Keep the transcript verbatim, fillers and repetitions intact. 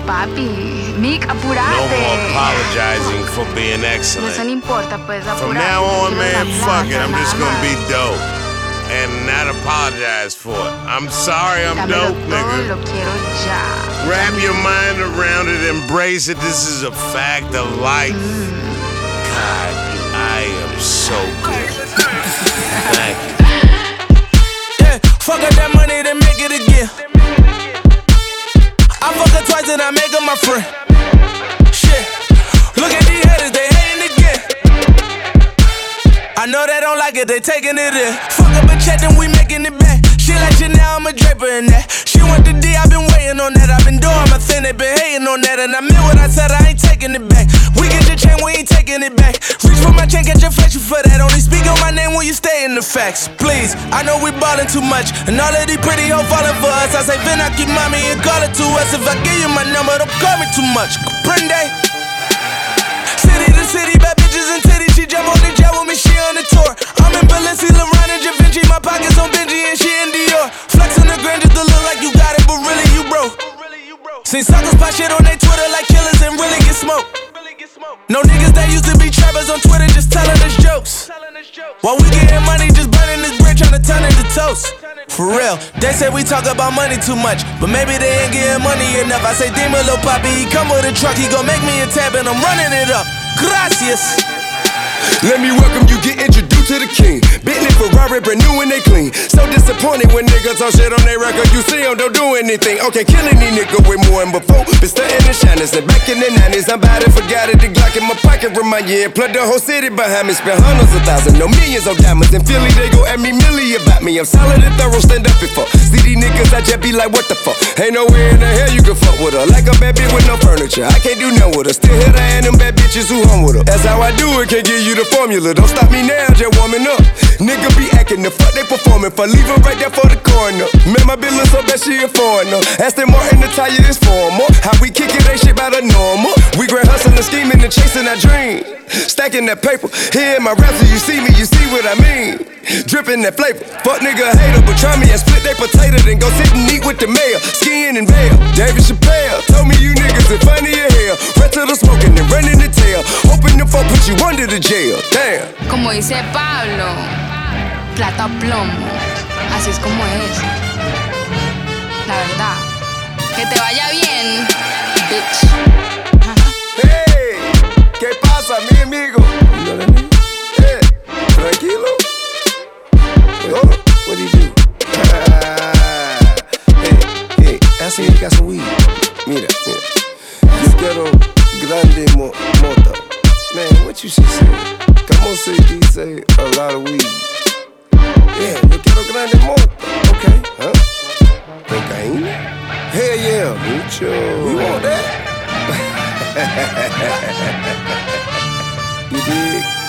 papi. Mick, apurate. No more apologizing for being excellent. Eso no importa, pues, apurate. From now on, man, fuck it. I'm just gonna be dope. And not apologize for it. I'm sorry I'm Dámelo dope, nigga. todo, lo quiero ya. Wrap your mind around it, embrace it. This is a fact of life. Mm. God, I am so good. Thank you. Yeah, fuck up that money, then make it again. I fuck her twice and I make her my friend. Shit, look at these haters, they hating again. I know they don't like it, they taking it in. Fuck up a check, then we making it back. She like you now, I'm a draper in that. She want the D, I been waiting on that. I been doing my thing, they been hating on that. And I meant what I said, I ain't taking it back. We get your chain, we ain't taking it back. Reach for my chain, catch your flex, you for that. Only speak on my name when you stay in the facts. Please, I know we ballin' too much. And all of these pretty hoes falling for us. I say, Vin, I keep mommy and call it to us. If I give you my number, don't call me too much. Comprende? City to city, bad bitches and titties. She jump on the jet with me, she on the tour. I'm in Balenci, LeBron and Da Vinci. My pockets on Benji and she in Dior. Flexing the grand just to look like you got it, but really you broke. Seen suckers pop shit on they Twitter like killers and really get smoked. No niggas that used to be trappers on Twitter just telling us jokes. While we getting money, just burning this bread, trying to turn it to toast. For real, they say we talk about money too much, but maybe they ain't getting money enough. I say, Dima, lil' papi, he come with a truck, he gon' make me a tab and I'm running it up. Gracias. Let me welcome you, get introduced to the king. Bentley, Ferrari, brand new and they clean. So disappointed when niggas talk shit on their record. You see them, don't do anything. Okay, killing these niggas way more than before. Been stunting and shining since back in the nineties. I'm about to forget it, the Glock in my pocket remind you. Plug the whole city behind me. Spend hundreds of thousands, no millions on diamonds. In Philly, they go at me milli about me. I'm solid and thorough, stand up before. See these niggas, I just be like, what the fuck? Ain't nowhere in the hell you can fuck with her. Like a bad bitch with no furniture. I can't do nothing with her. Still hit her and them bad bitches who hung with her. That's how I do it, can't give you the formula. Don't stop me now, just warming up. Nigga be acting the fuck they performing for. Leave her right there for the corner. Man, my bitch look so bad she a foreigner. Aston Martin, the tire is formal. How we kick it, ain't shit about a normal. We grand hustling, scheming and chasing our dream. Stacking that paper. Here in my raps, you see me, you see what I mean. Dripping that flavor. Fuck nigga hater, but try me and split that potato. Then go sit and eat with the mayor. Skiing and veil. David Chappelle told me you niggas is funny as hell. Run to the smoking and running the tail. Hoping the fuck put you under the jail. Damn. Como dice Pablo, plata o plomo. Así es como es. La verdad. Que te vaya bien, bitch. Hey, ¿qué pasa, mi amigo? You know what I mean? Hey, tranquilo. Wait, hold up. What'd he do? hey, hey, I see you got some weed. Mira, mira. Yo quiero grande mo mota. Man, what you should say? Come on, say dice a lot of weed. Yeah, yo quiero grande mota. Okay, huh? Cocaine? Hell yeah, mucho. We want that. You dig?